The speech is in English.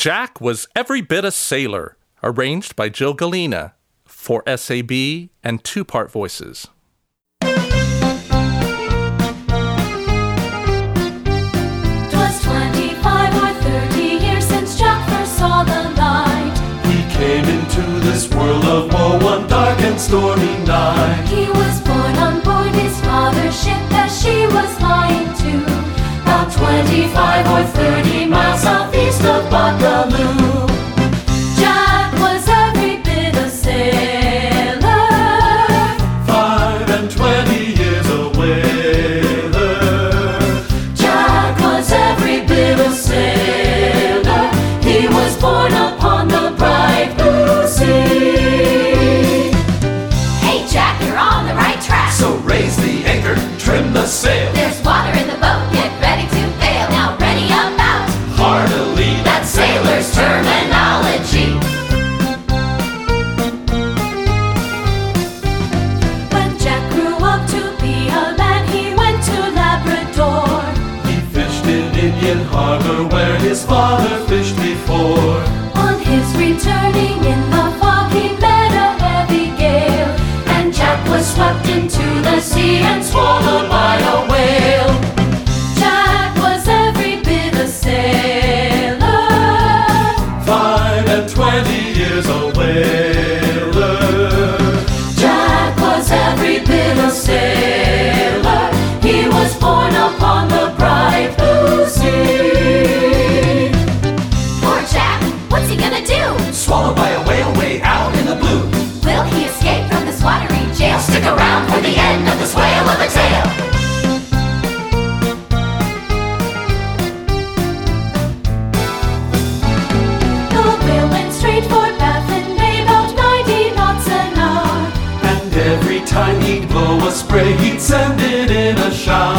Jack was every bit a sailor, arranged by Jill Galena for SAB and two-part voices. 'Twas 25 or 30 years since Jack first saw the light. He came into this world of woe one dark and stormy night. He was born on board his father's ship as she was lying to, about 25 or 30 miles southeast of Baccalieu. Jack was every bit a sailor, 25 years a whaler. Jack was every bit a sailor. He was born upon the bright blue sea. Hey Jack, you're on the right track. So raise the anchor, trim the sail. There's water in the boat, get ready to bail. Now ready about. Heartily, That's sailor's terminology. When Jack grew up to be a man, he went to Labrador. he fished in Indian Harbor where his father fished before. On his returning in the fog, he met a heavy gale, and Jack was swept into the sea and swallowed by a whale. Jack was every bit a sailor, 25 years a whaler. Jack was every bit a sailor. He was born upon the bright blue sea. Poor Jack, what's he gonna do? Swallowed by a whale way out in the blue. Will he escape from this watery jail? Stick around for the end of this whale of a tale. The whale went straight for Baffin Bay, about 90 knots an hour. And every time he'd blow a spray, he'd send it in a shower.